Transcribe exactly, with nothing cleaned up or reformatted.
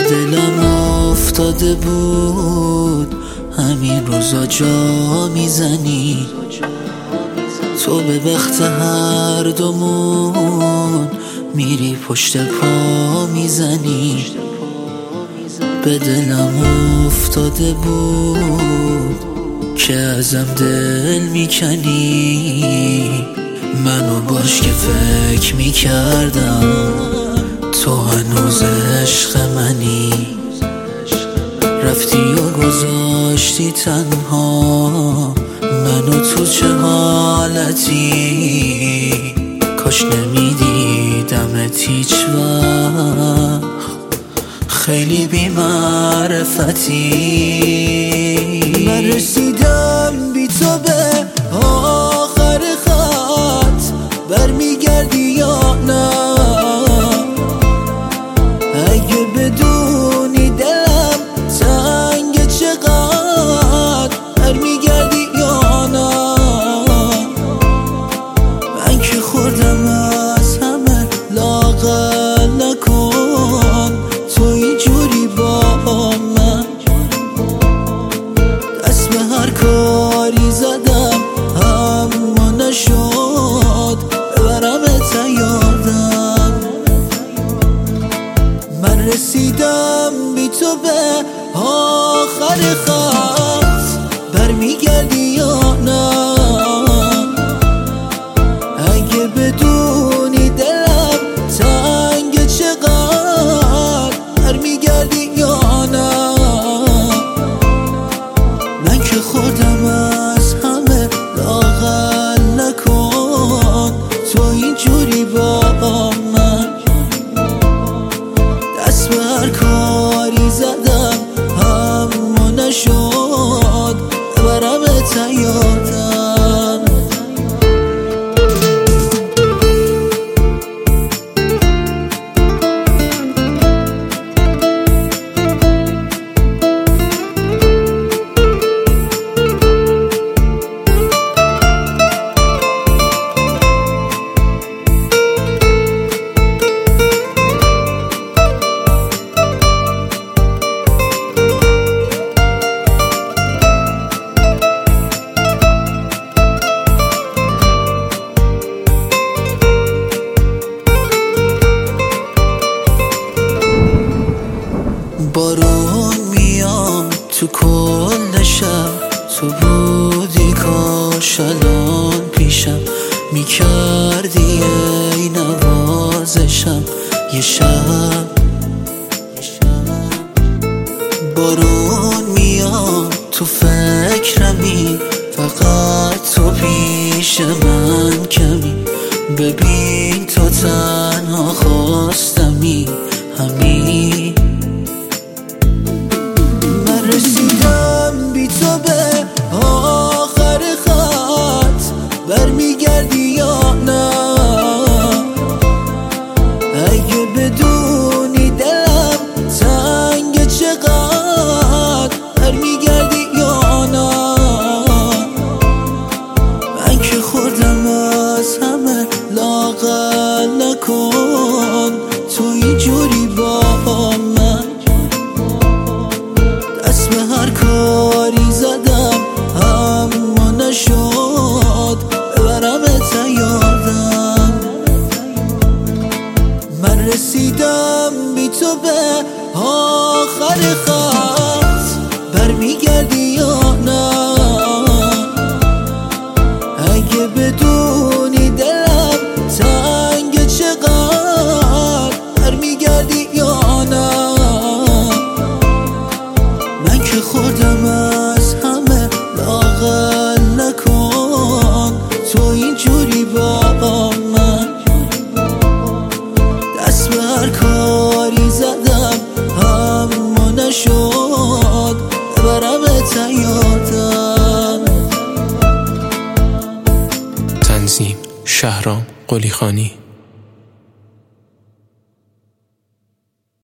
دلم افتاده بود همین روزا جا میزنی، تو به وقت هر دومون میری پشت پا میزنی. به دلم افتاده بود که ازم دل میکنی، منو باش که فکر میکردم تو هنوز عشق منی. رفتی و گذاشتی تنها منو، تو چه حالتی؟ کاش نمیدیدمت هیچ وقت، خیلی بی معرفتی. من رسیدم بی تو به آخر خط، برمیگردی یا نه؟ اگه بدونی دلم تنگ چقدر، برمیگردی یا نه؟ من که خوردم از همه، لاغر نکن تو اینجوری با من. دست به هر کاری زدم اما نشد ببرمت یادم. من رسیدم بی تو به آخر خط، برمیگردی یا نه؟ اگه بدونی دلم تنگ چقدر، برمیگردی یا نه؟ من که خودم از همه، لاغر نکن تو اینجوری با من. دست به هر کاری زدم اما نشد ببرمت یادم. بارون میاد تو کل شب، تو بودی کاش الان پیشم، میکردی ای نوازشم یه شب. بارون میاد تو فکرمی، فقط تو پیش من کمی. ببین تو تنها خواستمی همین. رسیدم بی تو به آخر خط، برمیگردی یا نه؟ اگه بدونی دلم تنگ چقدر، برمیگردی یا نه؟ من که خوردم از همه، لاغر نکن تو اینجوری با من. دست به هر کاری زدم اما نشد ببرمت یادم. من رسیدم بی تو به آخر خط، برمیگردی یا نه؟ اگه بدونی دلم تنگ چقدر، برمیگردی یا نه؟ من که خودم از همه، لاغر نکن تو اینجوری با من. دست به هر کاری زدم اما نشد ببرمت یادم. تنظیم شهرام قلیخانی.